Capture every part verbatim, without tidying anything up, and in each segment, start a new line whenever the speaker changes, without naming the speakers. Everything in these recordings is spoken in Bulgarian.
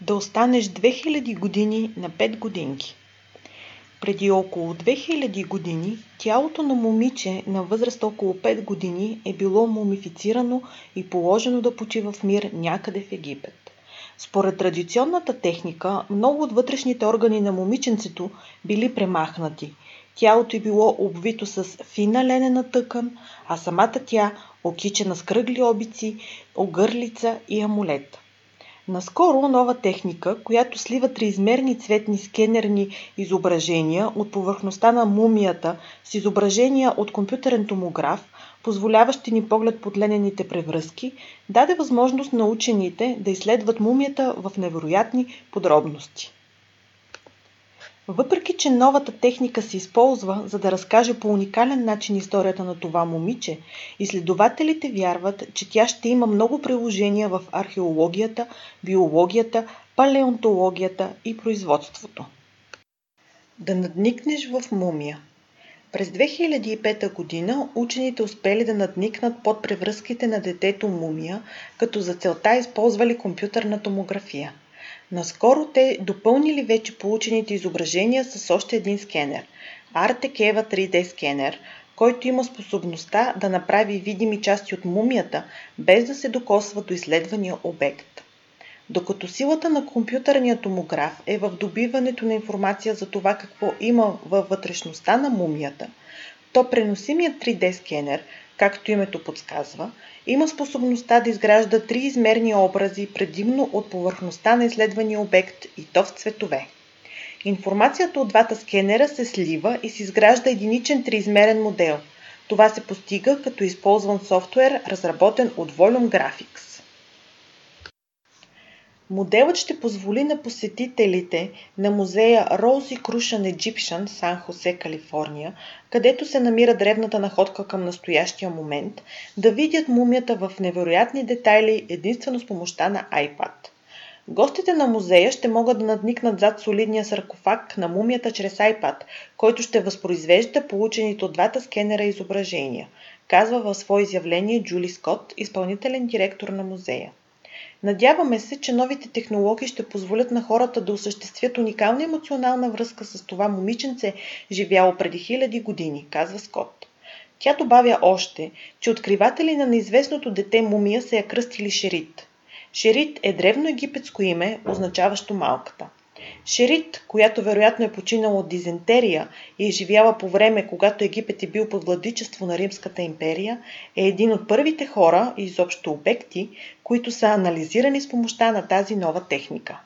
Да останеш две хиляди години на пет годинки. Преди около две хиляди години тялото на момиче на възраст около пет години е било мумифицирано и положено да почива в мир някъде в Египет. Според традиционната техника, много от вътрешните органи на момиченцето били премахнати. Тялото й било обвито с фина ленена тъкан, а самата тя окичена с кръгли обици, огърлица и амулет. Наскоро нова техника, която слива триизмерни цветни скенерни изображения от повърхността на мумията с изображения от компютърен томограф, позволяващи ни поглед под ленените превръзки, даде възможност на учените да изследват мумията в невероятни подробности. Въпреки че новата техника се използва, за да разкаже по уникален начин историята на това момиче, изследователите вярват, че тя ще има много приложения в археологията, биологията, палеонтологията и производството. Да надникнеш в мумия. През две хиляди и пета година учените успели да надникнат под превръзките на детето мумия, като за целта използвали компютърна томография. Наскоро те допълнили вече получените изображения с още един скенер – Артекева три Д скенер, който има способността да направи видими части от мумията, без да се докосва до изследвания обект. Докато силата на компютърния томограф е в добиването на информация за това какво има във вътрешността на мумията, то преносимият три Д скенер, както името подсказва, има способността да изгражда триизмерни образи предимно от повърхността на изследвания обект и то в цветове. Информацията от двата скенера се слива и се изгражда единичен триизмерен модел. Това се постига като използван софтуер, разработен от Volume Graphics. Моделът ще позволи на посетителите на музея Rosicrucian Egyptian, Сан Хосе, Калифорния, където се намира древната находка към настоящия момент, да видят мумията в невероятни детайли единствено с помощта на iPad. Гостите на музея ще могат да надникнат зад солидния саркофаг на мумията чрез iPad, който ще възпроизвежда получените от двата скенера изображения, казва в свое изявление Джули Скот, изпълнителен директор на музея. Надяваме се, че новите технологии ще позволят на хората да осъществят уникална емоционална връзка с това момиченце, живяло преди хиляди години, казва Скот. Тя добавя още, че откриватели на неизвестното дете мумия са я кръстили Шерит. Шерит е древно египетско име, означаващо малката. Шерит, която вероятно е починала от дизентерия и е живяла по време, когато Египет е бил под владичество на Римската империя, е един от първите хора и изобщо обекти, които са анализирани с помощта на тази нова техника.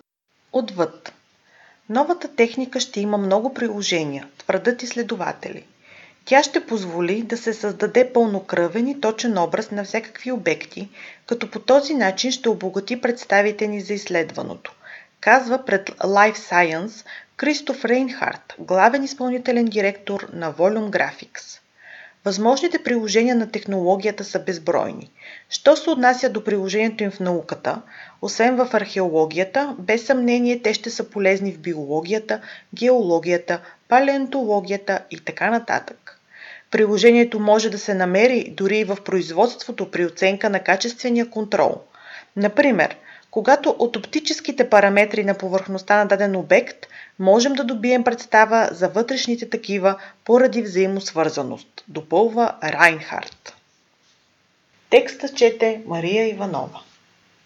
Отвъд. Новата техника ще има много приложения, твърдят изследователи. Тя ще позволи да се създаде пълнокръвен и точен образ на всякакви обекти, като по този начин ще обогати представите ни за изследваното, казва пред Life Science Кристоф Рейнхард, главен изпълнителен директор на Volume Graphics. Възможните приложения на технологията са безбройни. Що се отнася до приложението им в науката, освен в археологията, без съмнение те ще са полезни в биологията, геологията, палеонтологията и така нататък. Приложението може да се намери дори и в производството при оценка на качествения контрол. Например, когато от оптическите параметри на повърхността на даден обект можем да добием представа за вътрешните такива поради взаимосвързаност, допълва Райнхард. Текста чете Мария Иванова.